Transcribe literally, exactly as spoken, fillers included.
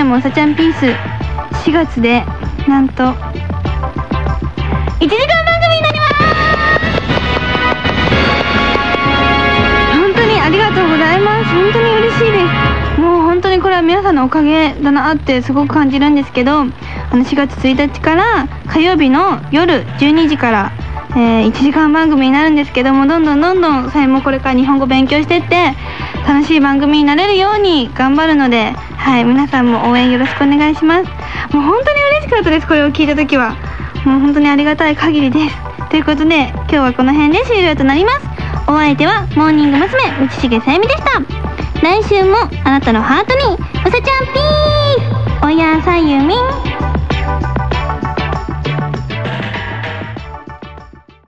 ムうさちゃんピースしがつでなんといちじかん番組になります。本当にありがとうございます。本当に嬉しいです。もう本当にこれは皆さんのおかげだなってすごく感じるんですけど、あのしがつついたちから火曜日の夜じゅうにじから、えー、いちじかん番組になるんですけども、どんどんどんどんさえもこれから日本語勉強してって楽しい番組になれるように頑張るので、はい、皆さんも応援よろしくお願いします。もう本当に嬉しかったです。これを聞いた時はもう本当にありがたい限りです。ということで今日はこの辺で終了となります。お相手はモーニング娘。道重さゆみでした。来週もあなたのハートにうさちゃんピース、おやさゆみん。